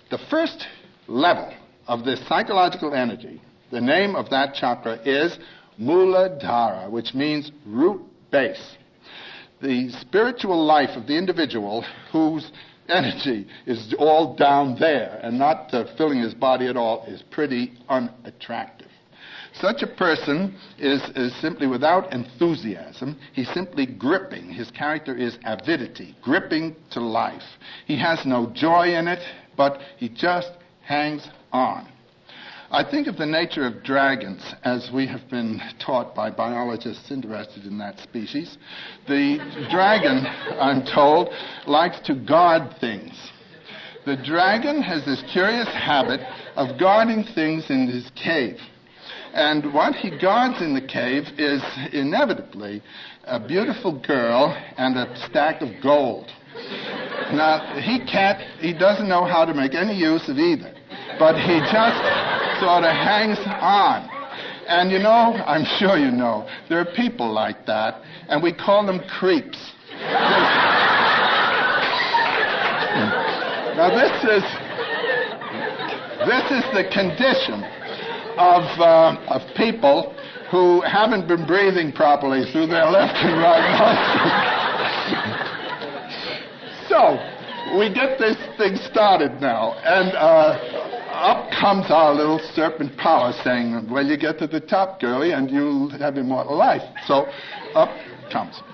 The first level of this psychological energy, the name of that chakra is Muladhara, which means root base. The spiritual life of the individual whose energy is all down there and not filling his body at all is pretty unattractive. Such a person is simply without enthusiasm. He's simply gripping. His character is avidity, gripping to life. He has no joy in it, but he just hangs on. I think of the nature of dragons as we have been taught by biologists interested in that species. The dragon, I'm told, likes to guard things. The dragon has this curious habit of guarding things in his cave. And what he guards in the cave is inevitably a beautiful girl and a stack of gold. Now, he doesn't know how to make any use of either, but he just sort of hangs on. And you know, I'm sure you know, there are people like that, and we call them creeps. Now, this is the condition of people who haven't been breathing properly through their left and right nostrils. So, we get this thing started now, and up comes our little serpent power saying, well, you get to the top, girlie, and you'll have immortal life. So, up comes.